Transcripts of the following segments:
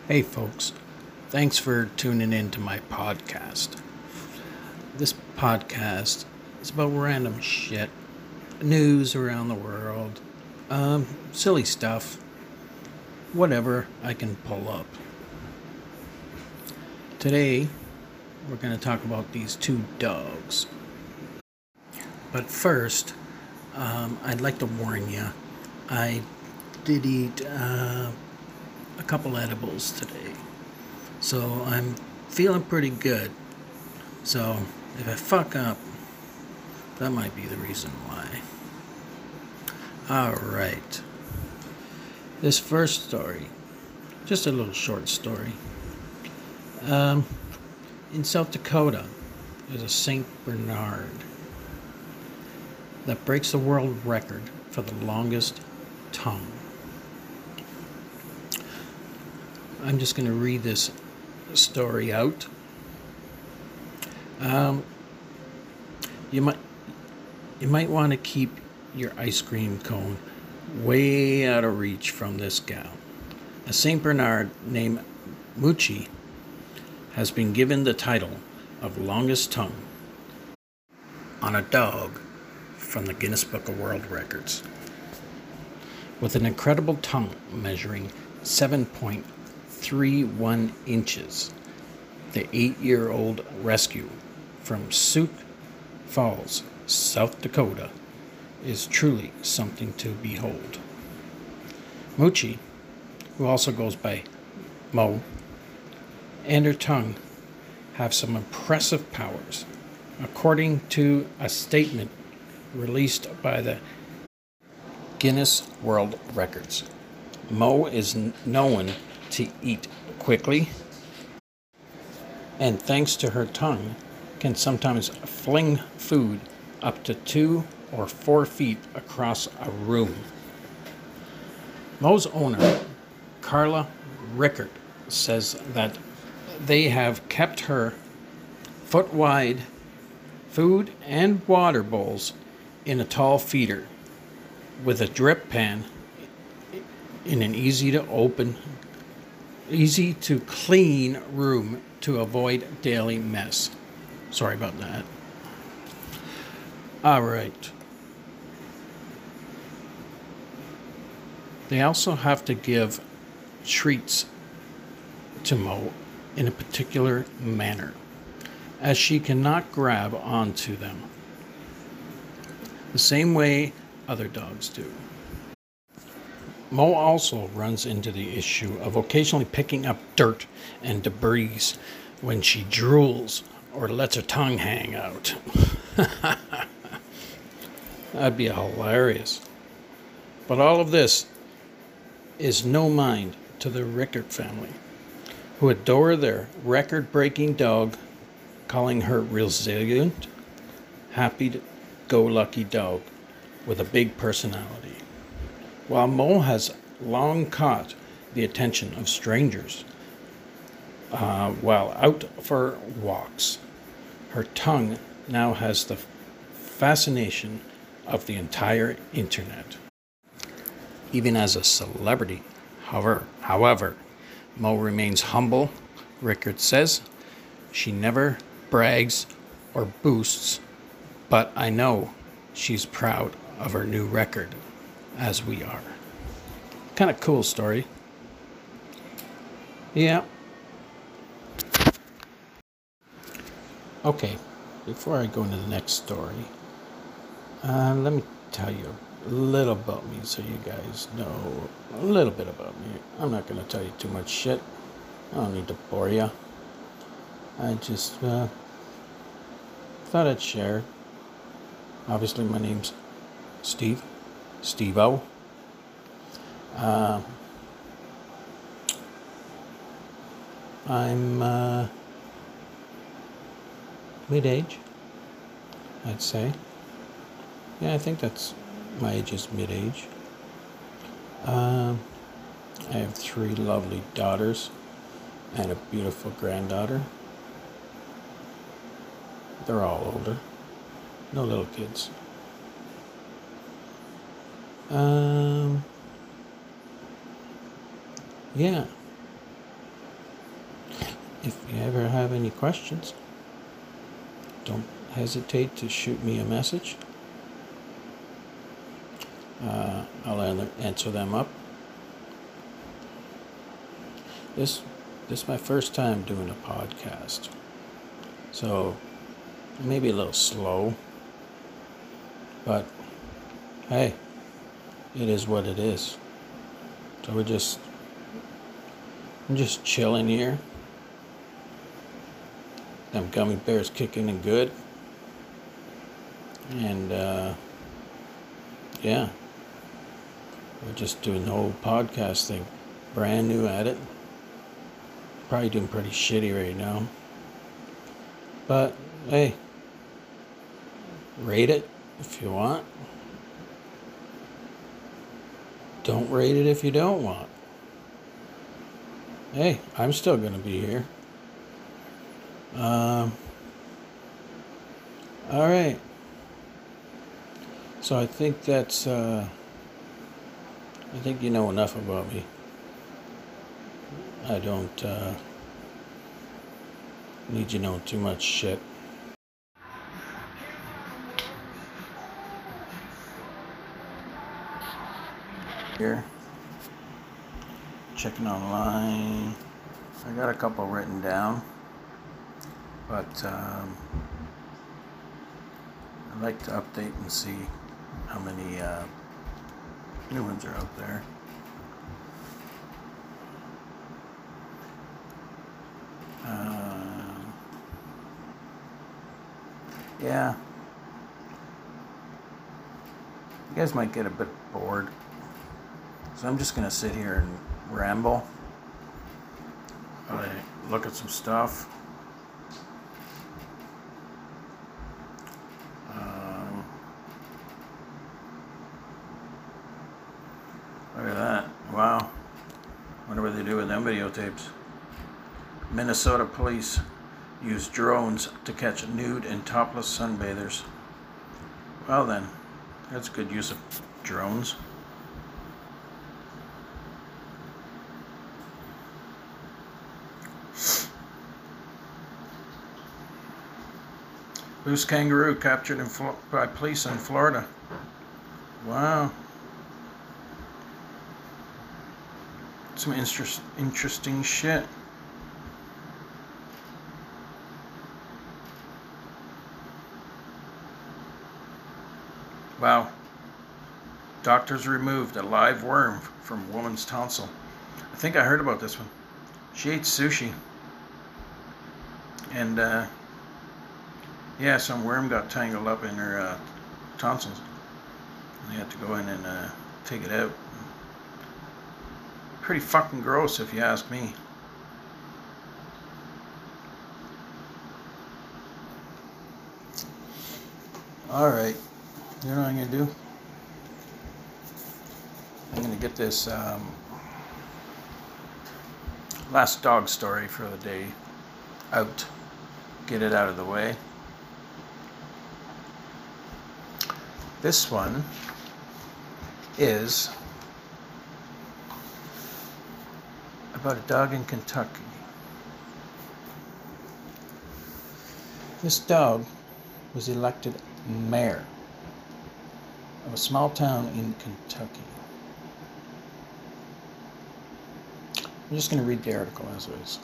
Hey folks, thanks for tuning in to my podcast. This podcast is about random shit, news around the world, silly stuff, whatever I can pull up. Today, we're going to talk about these two dogs. But first, I'd like to warn you, I did eat a couple edibles today. So I'm feeling pretty good. So if I fuck up, that might be the reason why. Alright. This first story, just a little short story. In South Dakota, there's a St. Bernard that breaks the world record for the longest tongue. I'm just going to read this story out. You might want to keep your ice cream cone way out of reach from this gal. A St. Bernard named Moochie has been given the title of longest tongue on a dog from the Guinness Book of World Records. With an incredible tongue measuring 7.31 inches, the 8-year-old rescue from Sioux Falls, South Dakota, is truly something to behold. Moochie, who also goes by Mo, and her tongue have some impressive powers. According to a statement released by the Guinness World Records, Mo is known to eat quickly, and thanks to her tongue, can sometimes fling food up to 2 or 4 feet across a room. Mo's owner, Carla Rickert, says that they have kept her foot-wide food and water bowls in a tall feeder with a drip pan in an easy to clean room to avoid daily mess. Sorry about that. All right. They also have to give treats to Mo in a particular manner, as she cannot grab onto them the same way other dogs do. Mo also runs into the issue of occasionally picking up dirt and debris when she drools or lets her tongue hang out. That'd be hilarious. But all of this is no mind to the Rickert family, who adore their record-breaking dog, calling her resilient, happy-go-lucky dog with a big personality. While Mo has long caught the attention of strangers while out for walks, her tongue now has the fascination of the entire internet. Even as a celebrity, however, Mo remains humble. Rickert says she never brags or boasts, but I know she's proud of her new record, as we are. Kind of cool story. Yeah. Okay, before I go into the next story, let me tell you a little about me so you guys know a little bit about me. I'm not going to tell you too much shit. I don't need to bore you. I just thought I'd share. Obviously, my name's Steve-O. I'm mid-age, I'd say. Yeah, I think that's my age is mid-age. I have 3 lovely daughters and a beautiful granddaughter. They're all older. No little kids. Yeah. if you ever have any questions, don't hesitate to shoot me a message. I'll answer them up. This is my first time doing a podcast, so maybe a little slow, but hey, it is what it is. So I'm just chilling here. Them gummy bears kicking and good, and yeah, we're just doing the whole podcast thing, brand new at it. Probably doing pretty shitty right now, but hey, rate it if you want. Don't rate it if you don't want. Hey, I'm still going to be here. All right. So I think I think you know enough about me. I don't need you know too much shit. Here, checking online. I got a couple written down, but I'd like to update and see how many new ones are out there. Yeah, you guys might get a bit bored, so I'm just gonna sit here and ramble. Look at some stuff. Look at that. Wow. Wonder what they do with them videotapes. Minnesota police use drones to catch nude and topless sunbathers. Well then, that's good use of drones. Loose kangaroo captured by police in Florida. Wow. Some interesting shit. Wow. Doctors removed a live worm from woman's tonsil. I think I heard about this one. She ate sushi. And, yeah, some worm got tangled up in her tonsils. They had to go in and take it out. Pretty fucking gross, if you ask me. Alright. You know what I'm going to do? I'm going to get this last dog story for the day out. Get it out of the way. This one is about a dog in Kentucky. This dog was elected mayor of a small town in Kentucky. I'm just going to read the article as is.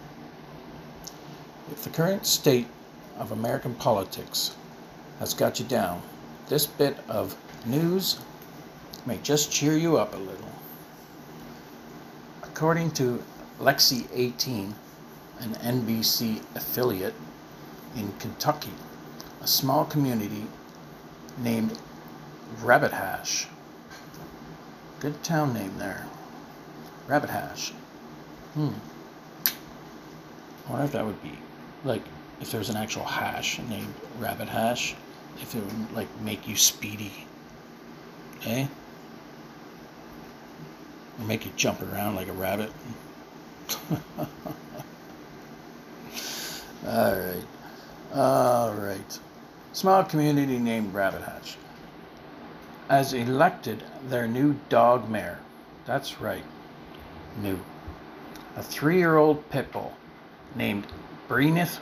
If the current state of American politics has got you down, this bit of news may just cheer you up a little. According to Lexi 18, an NBC affiliate in Kentucky, a small community named Rabbit Hash. Good town name there. Rabbit Hash. I wonder if that would be, like, if there was an actual hash named Rabbit Hash, if it would, like, make you speedy. Eh? Or make you jump around like a rabbit. Alright. Small community named Rabbit Hash has elected their new dog mayor. That's right. New. A 3-year-old pit bull named Breenith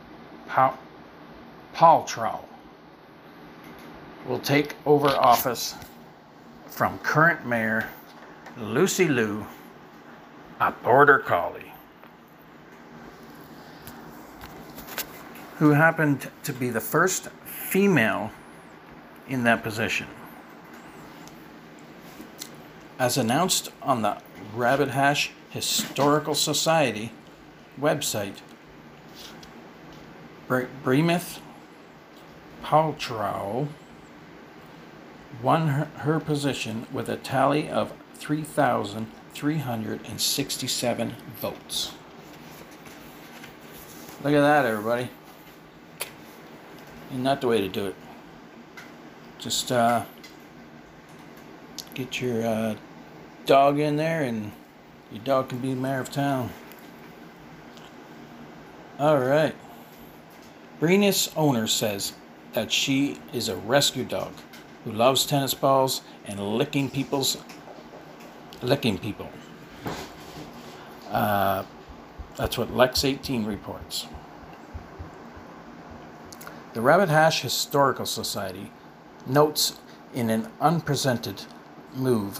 Paltrow will take over office from current mayor Lucy Liu, a border collie, who happened to be the first female in that position. As announced on the Rabbit Hash Historical Society website, Bremith Paltrow won her position with a tally of 3,367 votes. Look at that, everybody. And not the way to do it. Just get your dog in there and your dog can be mayor of town. Alright. Breenith's owner says that she is a rescue dog who loves tennis balls and licking people. That's what Lex 18 reports. The Rabbit Hash Historical Society notes in an unprecedented move,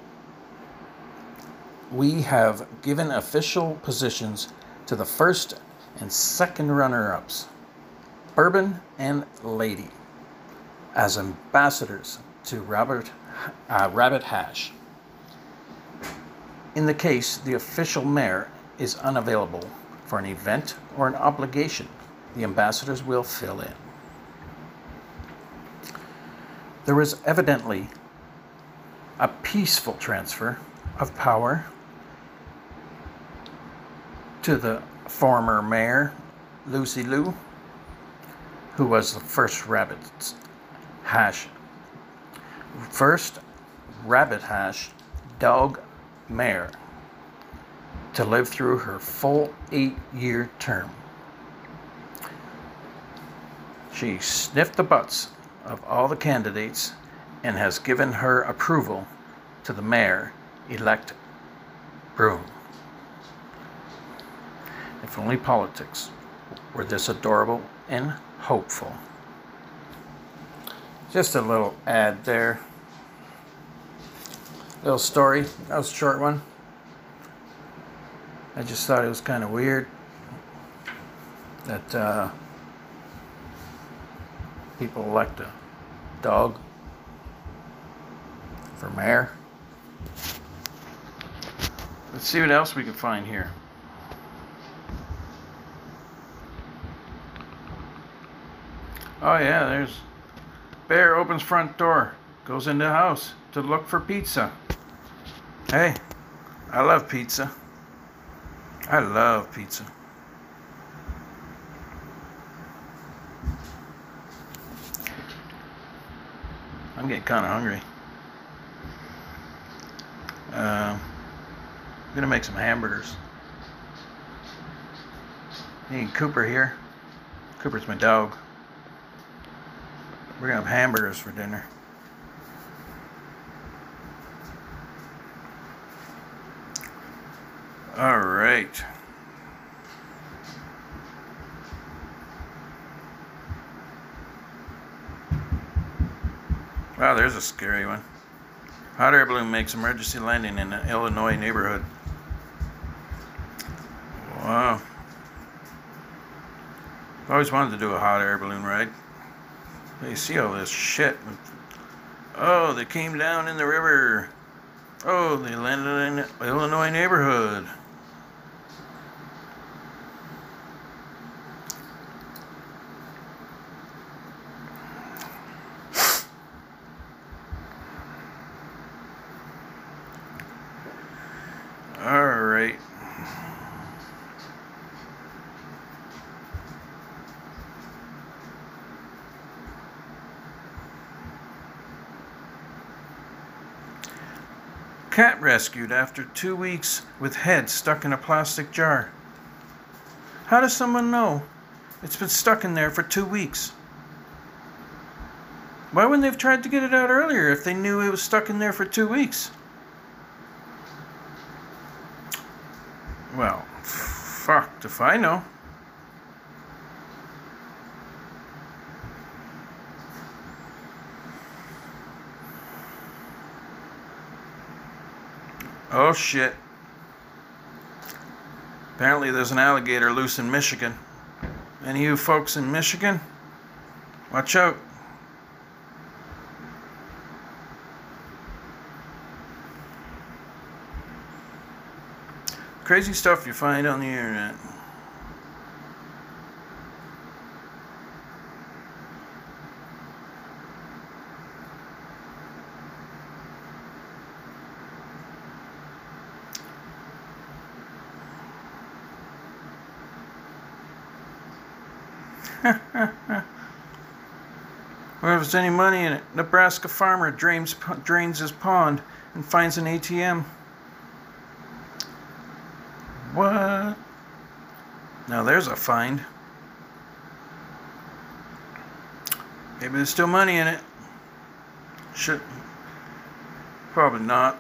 we have given official positions to the first and second runner-ups, Bourbon and Lady, as ambassadors to Rabbit Hash. In the case the official mayor is unavailable for an event or an obligation, the ambassadors will fill in. There was evidently a peaceful transfer of power to the former mayor, Lucy Liu, who was the first Rabbit Hash dog mayor to live through her full 8-year term. She sniffed the butts of all the candidates and has given her approval to the mayor-elect Broom. If only politics were this adorable and hopeful. Just a little ad there. Little story. That was a short one. I just thought it was kind of weird that people elect a dog for mayor. Let's see what else we can find here. Oh yeah, there's bear opens front door, goes into house to look for pizza. Hey, I love pizza. I love pizza. I'm getting kind of hungry. I'm gonna make some hamburgers. Need Cooper here. Cooper's my dog. We're gonna have hamburgers for dinner. All right. Wow, there's a scary one. Hot air balloon makes emergency landing in an Illinois neighborhood. Wow. I've always wanted to do a hot air balloon ride. You see all this shit. Oh, they came down in the river. Oh, they landed in an Illinois neighborhood. All right. Cat rescued after 2 weeks with head stuck in a plastic jar. How does someone know it's been stuck in there for 2 weeks? Why wouldn't they have tried to get it out earlier if they knew it was stuck in there for 2 weeks? Well, fuck. If I know. Oh shit. Apparently there's an alligator loose in Michigan. Any of you folks in Michigan? Watch out. Crazy stuff you find on the internet. Well, if there's any money in it, Nebraska farmer drains his pond and finds an ATM. What? Now there's a find. Maybe there's still money in it. Should. Probably not.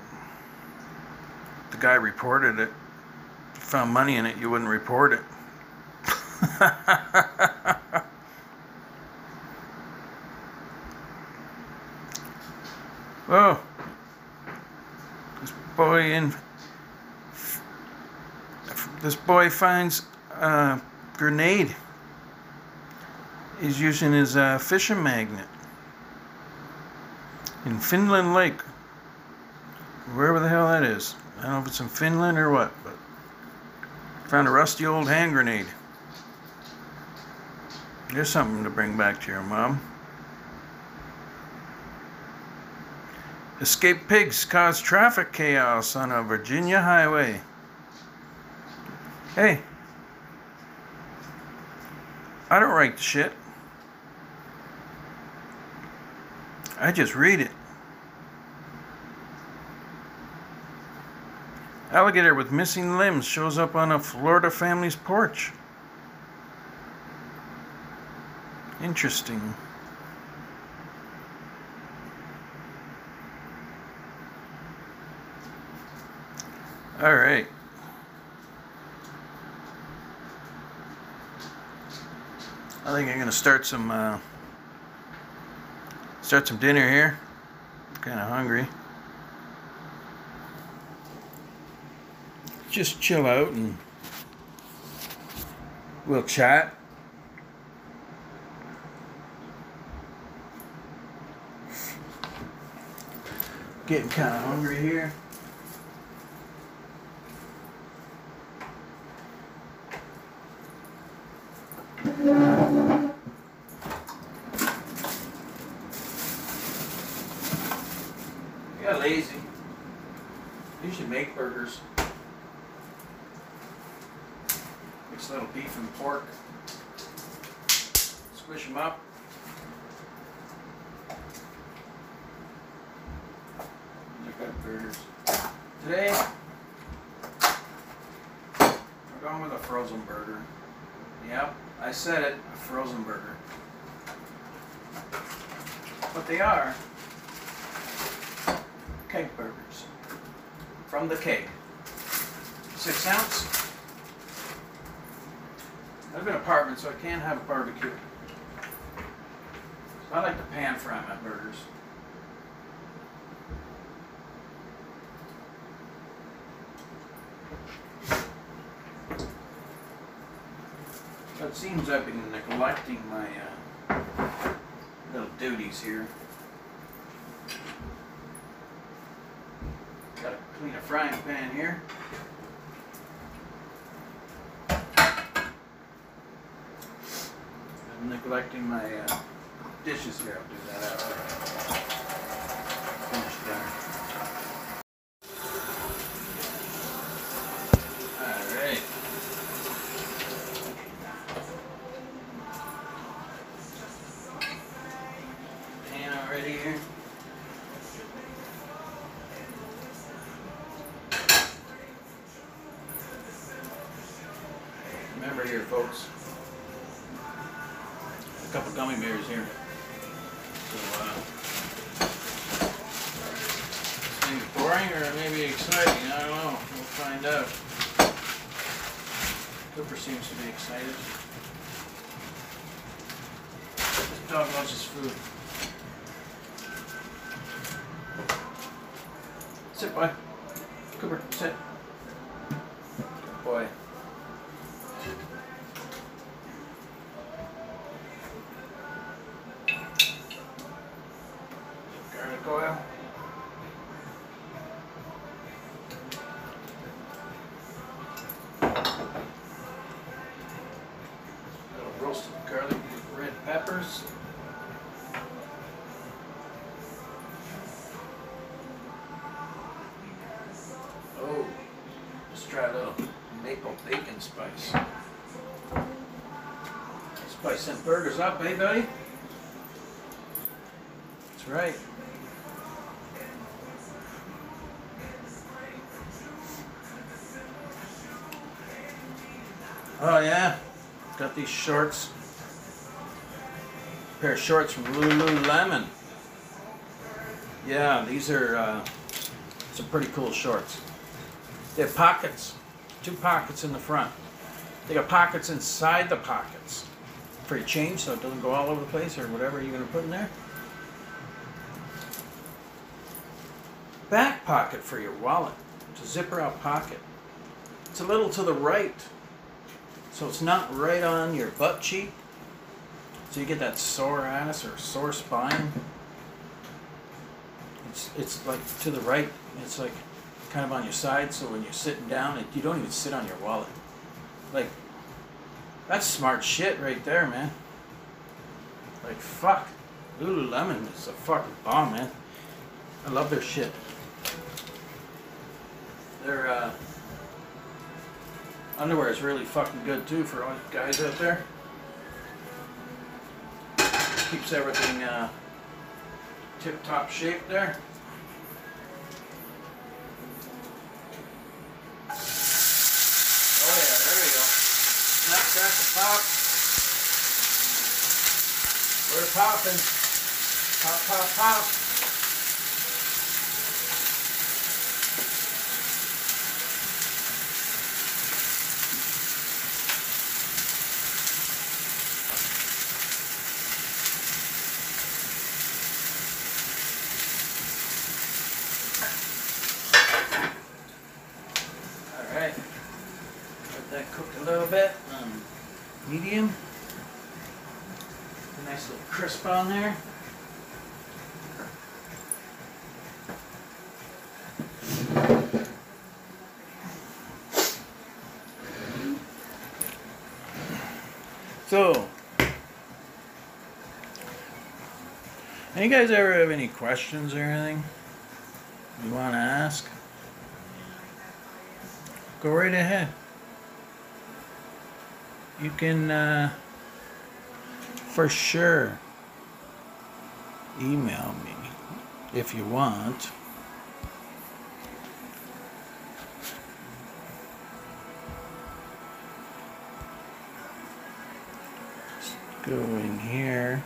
The guy reported it. If you found money in it, you wouldn't report it. Oh, this boy finds a grenade. He's using his fishing magnet in Finland Lake, wherever the hell that is. I don't know if it's in Finland or what, but found a rusty old hand grenade. There's something to bring back to your mom. Escaped pigs cause traffic chaos on a Virginia highway. Hey, I don't write the shit. I just read it. Alligator with missing limbs shows up on a Florida family's porch. Interesting. All right. I think I'm gonna start some dinner here. I'm kind of hungry. Just chill out and we'll chat. Getting kind of hungry here. You're lazy. You should make burgers. Mix a little beef and pork. Squish them up. They're good burgers. Today, we're going with a frozen burger. Yep, I said it, a frozen burger. But they are keg burgers. From the keg. 6 ounce. I live in an apartment, so I can't have a barbecue. So I like to pan fry my burgers. So it seems I've been neglecting my little duties here. Gotta clean a frying pan here. I'm neglecting my dishes here. I'll do that after finish dinner. Alright. Pan already here. Remember here, folks. A couple gummy bears here. So, this thing's boring or maybe exciting. I don't know. We'll find out. Cooper seems to be excited. This dog loves his food. Sit, boy. Cooper, sit. Good boy. Garlic oil. Little roasted garlic with red peppers. Oh, let's try a little maple bacon spice. Spice them burgers up, eh, buddy? That's right. Oh yeah, got these shorts. A pair of shorts from Lululemon. Yeah, these are some pretty cool shorts. They have pockets, 2 pockets in the front. They got pockets inside the pockets for your change, so it doesn't go all over the place or whatever you're gonna put in there. Back pocket for your wallet. It's a zipper out pocket. It's a little to the right, so it's not right on your butt cheek, so you get that sore ass or sore spine. It's like to the right. It's like kind of on your side, so when you're sitting down, you don't even sit on your wallet. Like, that's smart shit right there, man. Like, fuck. Lululemon is a fucking bomb, man. I love their shit. Their underwear is really fucking good too for all you guys out there. Keeps everything tip-top shape there. Oh yeah, there we go. Snap, crackle, pop. We're popping. Pop, pop, pop. Alright, let that cook a little bit. Medium. A nice little crisp on there. So, any guys ever have any questions or anything you want to ask? Go right ahead. You can for sure email me if you want. Let's go in here.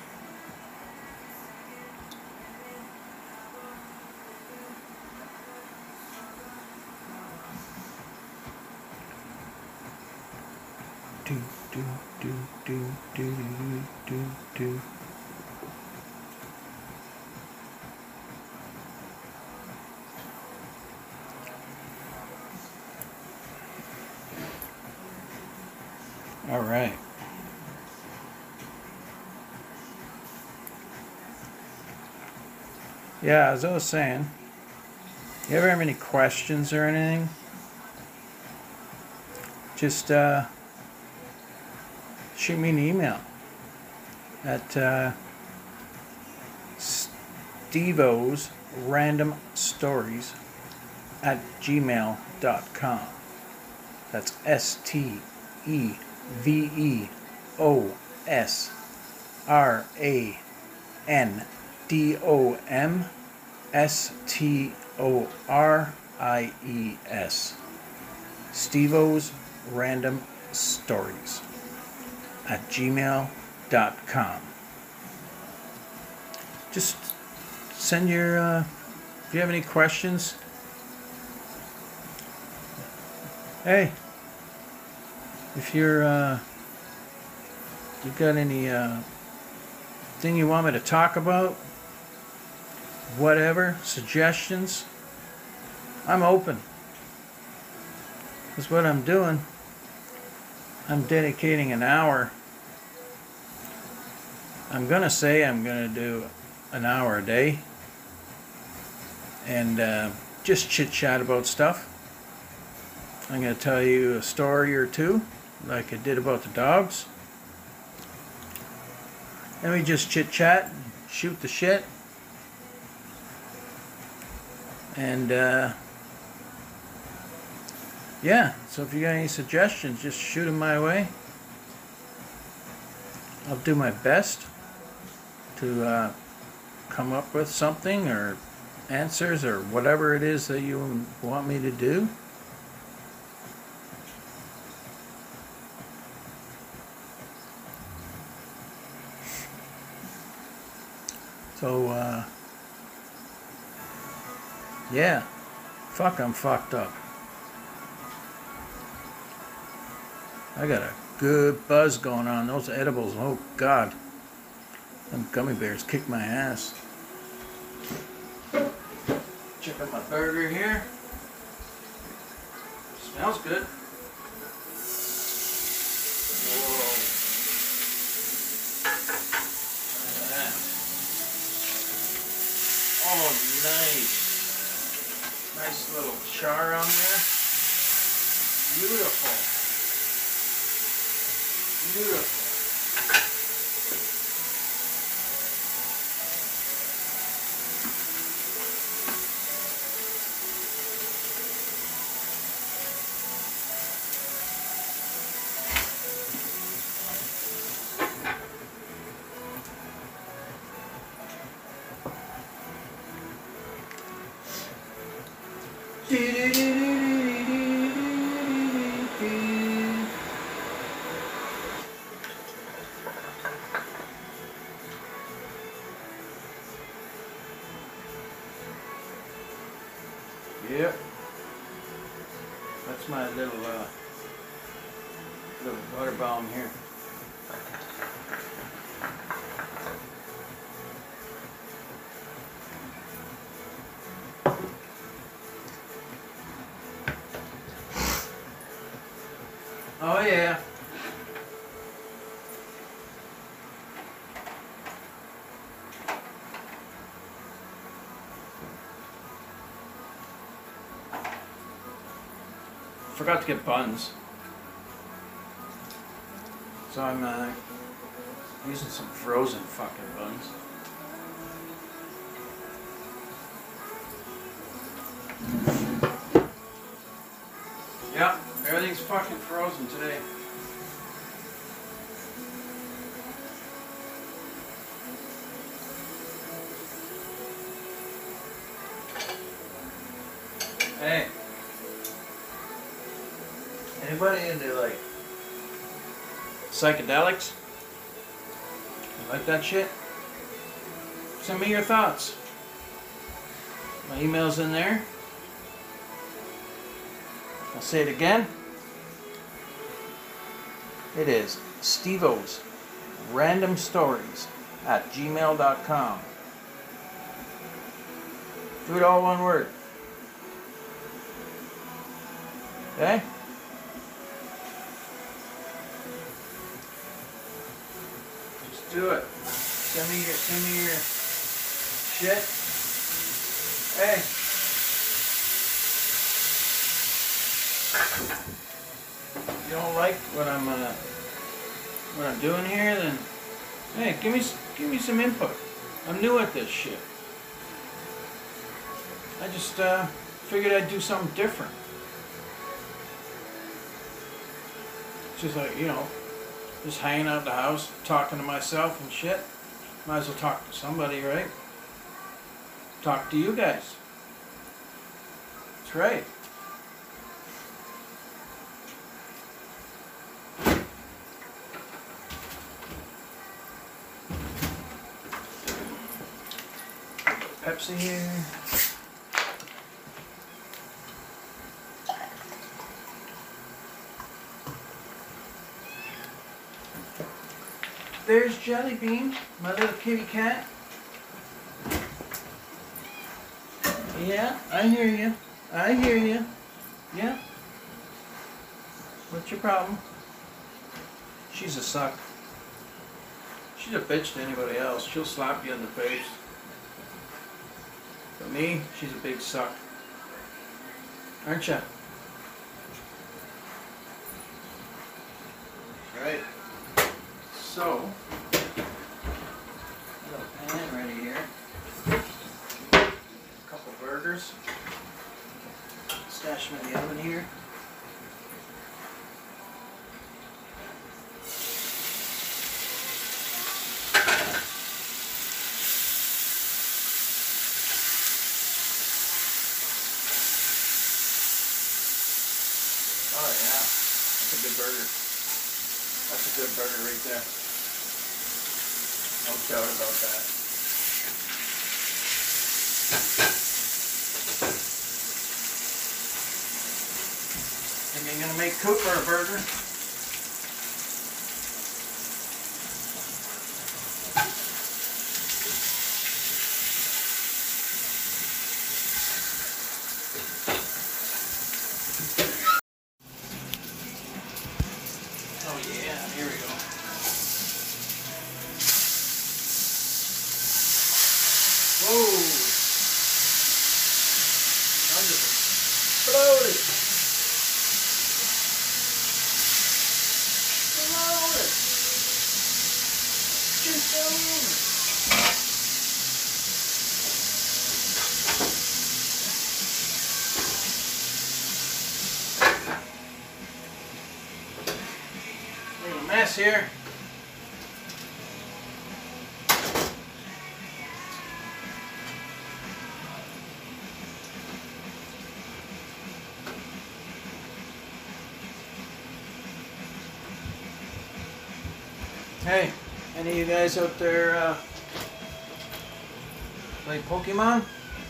Do. All right. Yeah, as I was saying, you ever have any questions or anything? Just shoot me an email at stevosrandomstories@gmail.com. That's STEVOSRANDOMSTORIES. Stevos Random Stories @gmail.com. Just send your, if you have any questions, hey, If you got any thing you want me to talk about, whatever, suggestions, I'm open. Because what I'm doing, I'm dedicating an hour. I'm gonna say I'm gonna do an hour a day and just chit chat about stuff. I'm gonna tell you a story or two like I did about the dogs. And we just chit chat, shoot the shit. And yeah, so if you got any suggestions, just shoot them my way. I'll do my best to come up with something or answers or whatever it is that you want me to do. So yeah, fuck, I'm fucked up. I got a good buzz going on. Those edibles, oh God. Them gummy bears kick my ass. Check out my burger here. Smells good. Whoa. Look at that. Oh, nice. Nice little char on there. Beautiful. Beautiful. Yep. That's my little butter bomb here. Oh yeah. Forgot to get buns, so I'm using some frozen fucking buns. Yeah, everything's fucking frozen today. Hey. Anybody into like psychedelics? You like that shit? Send me your thoughts. My email's in there. I'll say it again. It is Stevo's Random Stories at gmail.com. Do it all one word. Okay? Do it. Send me your shit. Hey. If you don't like what I'm doing here, then hey, give me some input. I'm new at this shit. I just figured I'd do something different. Just like, you know, just hanging out the house, talking to myself and shit. Might as well talk to somebody, right? Talk to you guys. That's right. Pepsi here. there's Jelly Bean, my little kitty cat. Yeah, I hear you. I hear you. Yeah. What's your problem? She's a suck. She's a bitch to anybody else. She'll slap you in the face. But me, she's a big suck. Aren't ya? Right. So, little pan ready here. A couple burgers. Stash them in the oven here. Oh yeah, that's a good burger. That's a good burger right there. No doubt about that. Think I'm gonna make Cooper a burger? Oh yeah, here we go. Whoa! I'm just exploded. Exploded. Just over. Little mess here. Hey, any of you guys out there play Pokemon?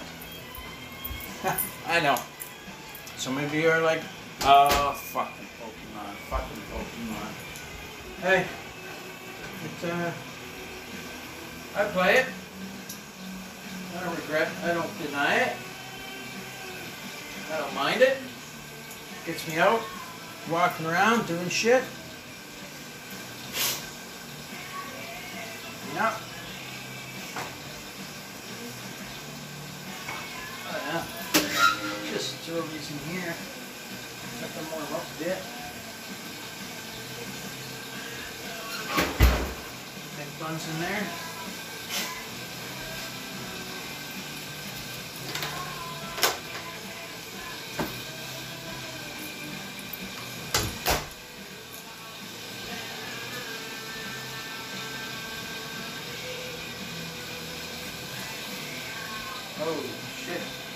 I know. Some of you are like, oh, fucking Pokemon, fucking Pokemon. Hey, I play it. I don't regret, I don't deny it. I don't mind it. Gets me out, walking around, doing shit. Yeah. Oh yeah. Just throw these in here. Let them warm up a bit. Big buns in there. Oh shit.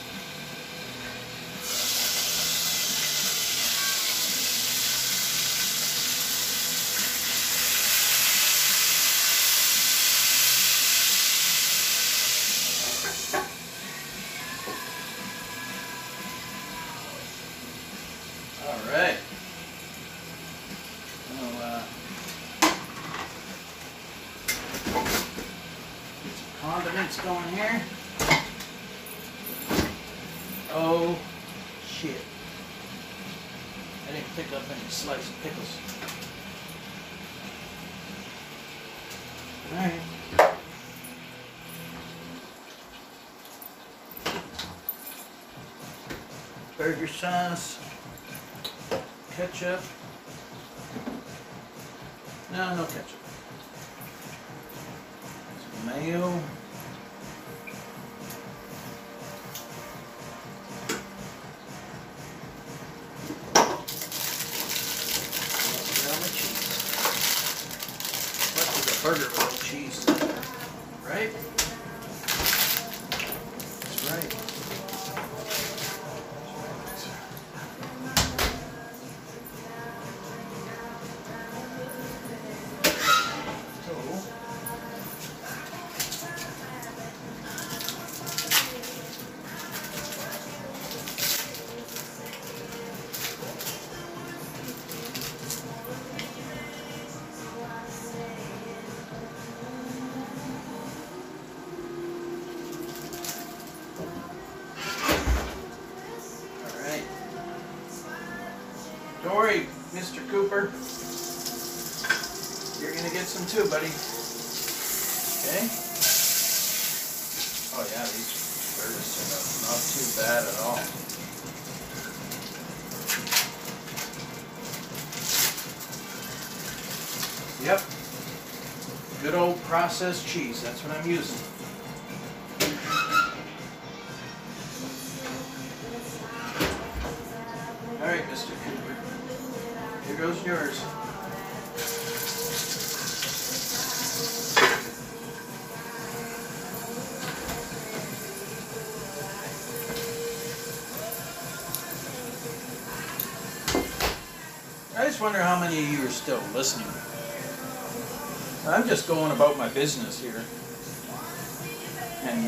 All right. I'll get some condiments going here. Oh shit. I didn't pick up any sliced pickles. Alright. Burger sauce. Ketchup. No ketchup. Some mayo. Burger with cheese, right? That's right. Don't worry, Mr. Cooper. You're gonna get some too, buddy. Okay? Oh yeah, these burgers are not too bad at all. Yep. Good old processed cheese, that's what I'm using. Alright, Mr. Cooper. Here goes yours. I just wonder how many of you are still listening. I'm just going about my business here. And,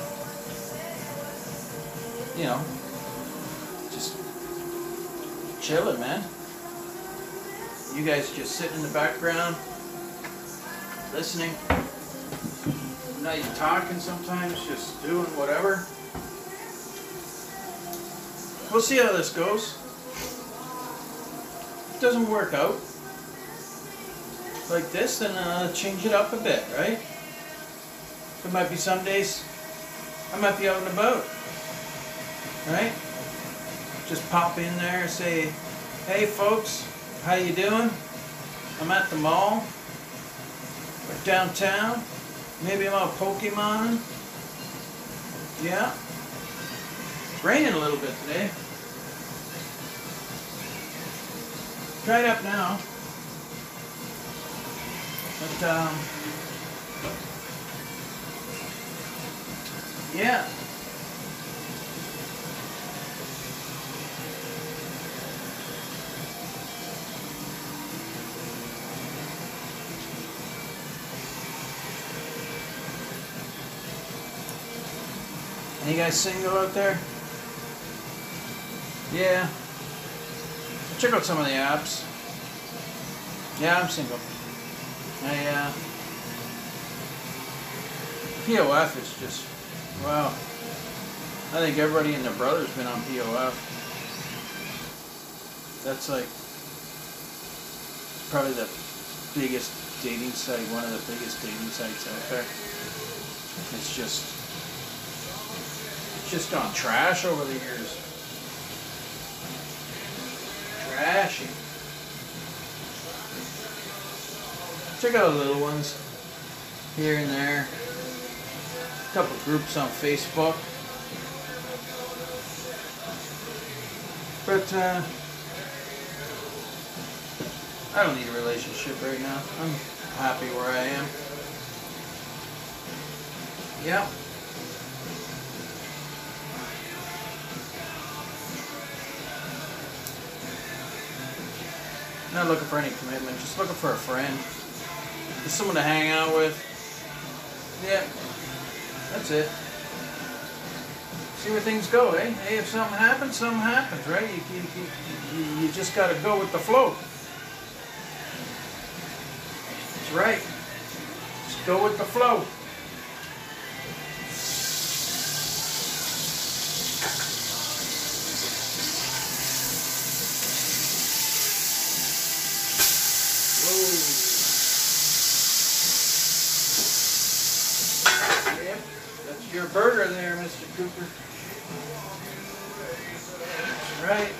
you know, just chilling, man. You guys just sitting in the background, listening. Not even talking sometimes, just doing whatever. We'll see how this goes. If it doesn't work out like this, then change it up a bit, right? There might be some days I might be out and about, right? Just pop in there and say, hey folks, how you doing? I'm at the mall, or downtown, maybe I'm out Pokemoning. Yeah, it's raining a little bit today. Dried up now. But, yeah. Any guys single out there? Yeah. Check out some of the apps. Yeah, I'm single. POF is just, wow. I think everybody and their brother's been on POF. That's like probably the biggest dating site, one of the biggest dating sites out there. It's just gone trash over the years. Trashy. Check out the little ones here and there. A couple groups on Facebook. But I don't need a relationship right now. I'm happy where I am. Yeah. Not looking for any commitment, just looking for a friend. Just someone to hang out with. Yeah, that's it. See where things go, eh? Hey, if something happens, right? You just gotta go with the flow. That's right. Just go with the flow. Yep, that's your burger there, Mr. Cooper. That's right.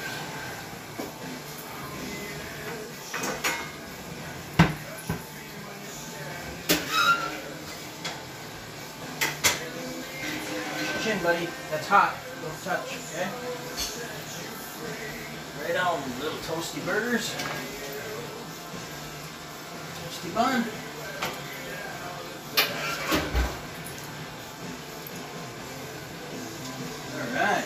Chin, buddy. That's hot. Don't touch, okay? Right on, little toasty burgers. Toasty bun. Alright.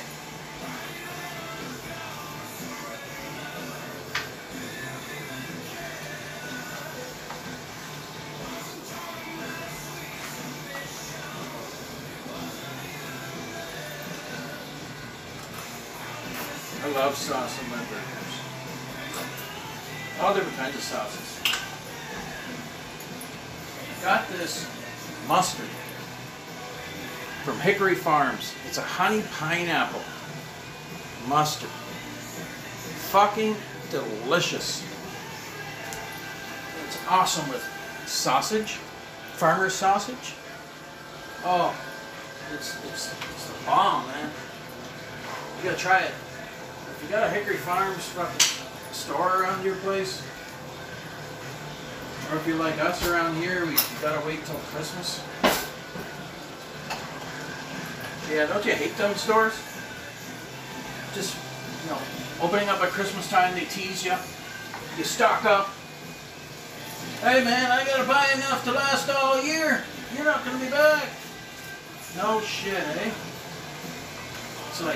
I love sauce on my burgers. All different kinds of sauces. Got this mustard from Hickory Farms. It's a honey pineapple mustard. Fucking delicious. It's awesome with sausage, farmer's sausage. Oh, it's the bomb, man. You gotta try it. If you got a Hickory Farms fucking store around your place, or if you're like us around here, we gotta wait till Christmas. Yeah, don't you hate them stores? Just, you know, opening up at Christmas time, they tease you. You stock up. Hey man, I gotta buy enough to last all year. You're not gonna be back. No shit, eh? It's like,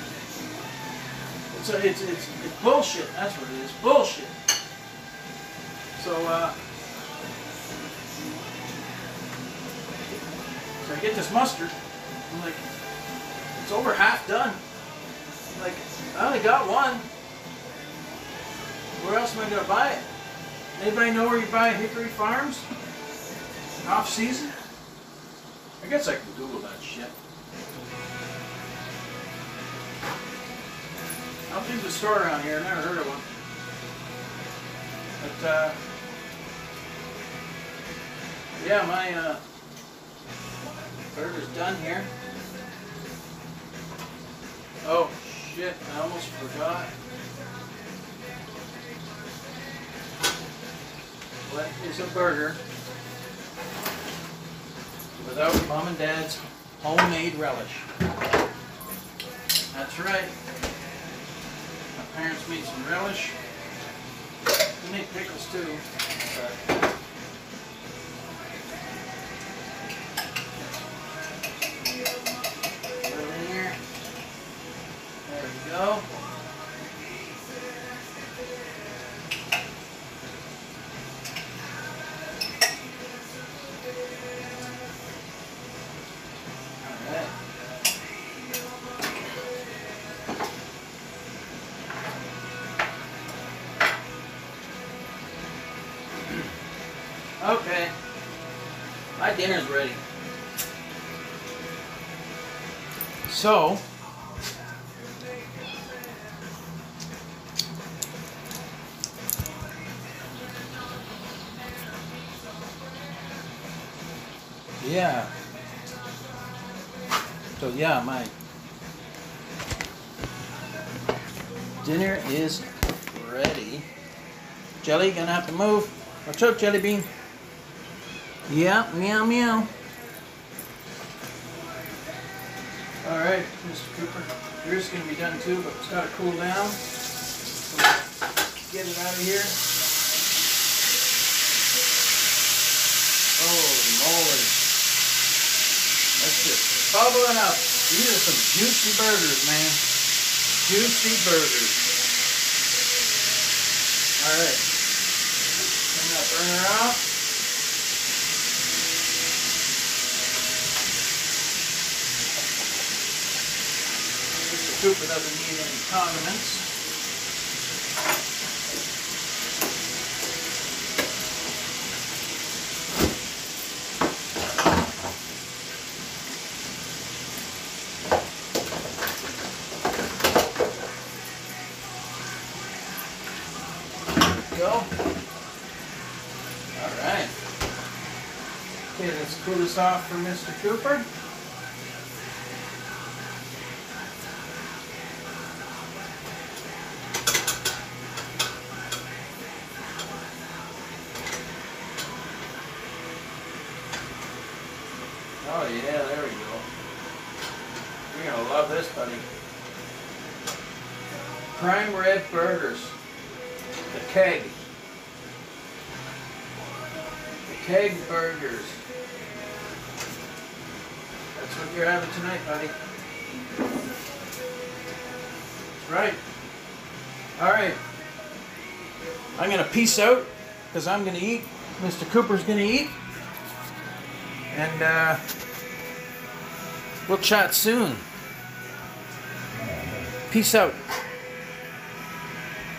it's bullshit. That's what it is. Bullshit. So I get this mustard. I'm like, it's over half done. I'm like, I only got one. Where else am I gonna buy it? Anybody know where you buy Hickory Farms? Off season? I guess I can Google that shit. I don't think there's a store around here. I've never heard of one. But yeah, my burger's done here. Oh shit! I almost forgot. What is a burger without Mom and Dad's homemade relish? That's right. My parents made some relish. They make pickles too. But put it in here. There we go. Okay, my dinner's ready. So, yeah. So yeah, my dinner is ready. Jelly, gonna have to move. What's up, Jelly Bean? Yeah, meow meow. Alright, Mr. Cooper. Yours is going to be done too, but it's got to cool down. So get it out of here. Holy moly. That's just bubbling up. These are some juicy burgers, man. Juicy burgers. Alright. Turn that burner off. Cooper doesn't need any condiments. There we go. All right. Okay, let's cool this off for Mr. Cooper. Oh yeah, there we go. You're gonna love this, buddy. Prime Rib Burgers. The keg. The keg burgers. That's what you're having tonight, buddy. That's right. Alright. I'm gonna peace out because I'm gonna eat. Mr. Cooper's gonna eat. And we'll chat soon. Peace out.